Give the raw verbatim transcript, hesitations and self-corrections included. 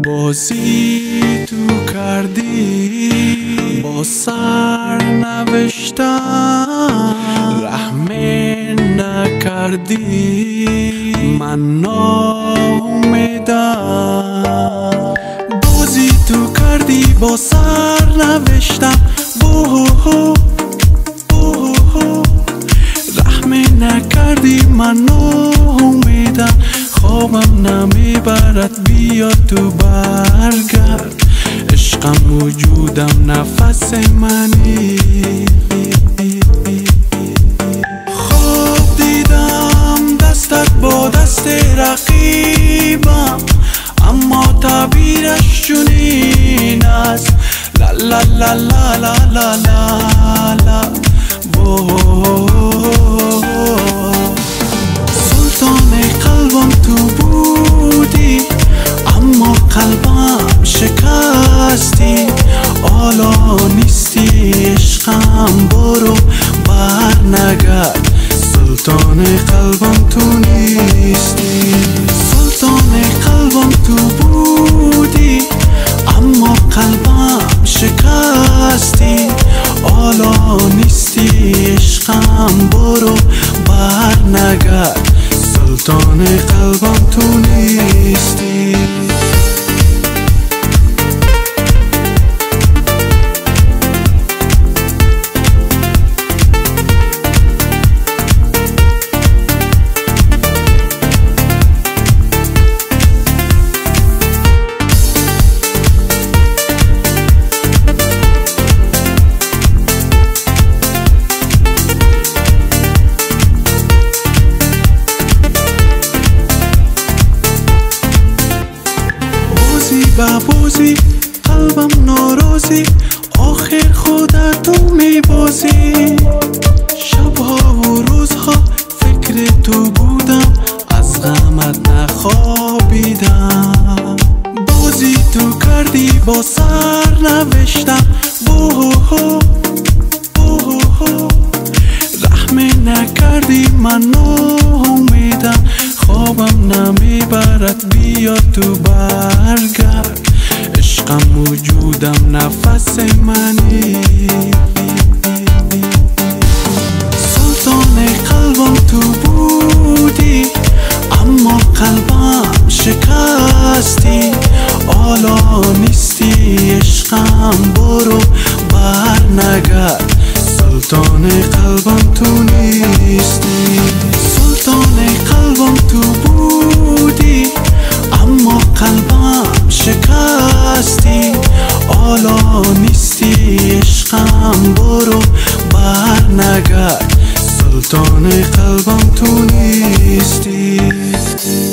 بازی تو کردی با سر نوشتم، رحم نکردی من ناامیدم. بازی تو کردی با سر نوشتم، بوهو بوهو رحم نکردی من ناامیدم. خوابم نمیبرد بیا تو برگرد، عشقم وجودم نفس منی. خواب دیدم دستت با دست رقیبم، اما تعبیرش چنین است لا لا لا لا لا لا لا لا. سلطان قلبم تو بودی، اما قلبم شکستی. حالا نیستی عشقم، برو بر نگرد، سلطان قلبم تو نیستی. سلطان قلبم تو بودی، اما قلبم شکستی. حالا نیستی عشقم، برو بر نگرد، سلطان قلبم تو نیستی. با بازی قلبم ناراضی، آخر خودتو میبازی. شبها و روزها فکر تو بودم، از غمت نخوابیدم. بازی تو کردی با سر نوشتم، بوهو بوهو رحم نکردی من ناامیدم. خوابم نمیبرد بیا تو برگرد، عشقم وجودم نفس منی. سلطان قلبم تو بودی، اما قلبم شکستی. حالا نیستی عشقم، برو بر نگرد، سلطان قلبم تو نیستی. سلطان قلبم تو بودی، اما قلبم شکستی. حالا نیستی عشقم، برو بر نگرد، سلطان قلبم تو نیستی.